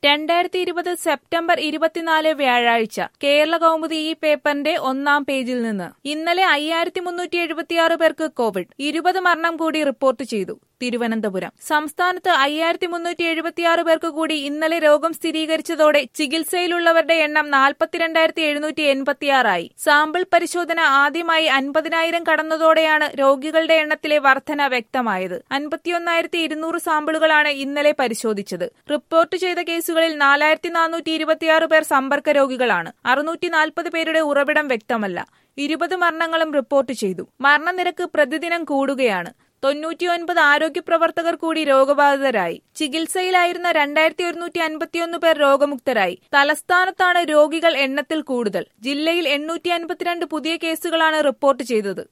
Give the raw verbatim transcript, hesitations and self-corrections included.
രണ്ടായിരത്തി ഇരുപത് സെപ്റ്റംബർ ഇരുപത്തിനാല് വ്യാഴാഴ്ച കേരള കൗമുദി ഈ പേപ്പറിന്റെ ഒന്നാം പേജിൽ നിന്ന് ഇന്നലെ അയ്യായിരത്തി മുന്നൂറ്റി എഴുപത്തിയാറ് പേർക്ക് കോവിഡ് ഇരുപത് മരണം കൂടി റിപ്പോർട്ട് ചെയ്തു. തിരുവനന്തപുരം സംസ്ഥാനത്ത് അയ്യായിരത്തി മുന്നൂറ്റി എഴുപത്തിയാറ് പേർക്ക് കൂടി ഇന്നലെ രോഗം സ്ഥിരീകരിച്ചതോടെ ചികിത്സയിലുള്ളവരുടെ എണ്ണം നാൽപ്പത്തിരണ്ടായിരത്തി എഴുന്നൂറ്റി എൺപത്തിയാറായി. സാമ്പിൾ പരിശോധന ആദ്യമായി അൻപതിനായിരം കടന്നതോടെയാണ് രോഗികളുടെ എണ്ണത്തിലെ വർധന വ്യക്തമായത്. അൻപത്തിയൊന്നായിരത്തി ഇരുന്നൂറ് സാമ്പിളുകളാണ് ഇന്നലെ പരിശോധിച്ചത്. റിപ്പോർട്ട് ചെയ്ത കേസുകളിൽ നാലായിരത്തി നാനൂറ്റി ഇരുപത്തിയാറ് പേർ സമ്പർക്ക രോഗികളാണ്. അറുന്നൂറ്റി നാൽപ്പത് പേരുടെ ഉറവിടം വ്യക്തമല്ല. ഇരുപത് മരണങ്ങളും റിപ്പോർട്ട് ചെയ്തു. മരണനിരക്ക് പ്രതിദിനം കൂടുകയാണ്. തൊണ്ണൂറ്റിയൊൻപത് ആരോഗ്യ പ്രവർത്തകർ കൂടി രോഗബാധിതരായി. ചികിത്സയിലായിരുന്ന രണ്ടായിരത്തി ഒരുന്നൂറ്റി അൻപത്തിയൊന്ന് പേർ രോഗമുക്തരായി. തലസ്ഥാനത്താണ് രോഗികൾ എണ്ണത്തിൽ കൂടുതൽ. ജില്ലയിൽ എണ്ണൂറ്റി അൻപത്തിരണ്ട് പുതിയ കേസുകളാണ് റിപ്പോർട്ട് ചെയ്തത്.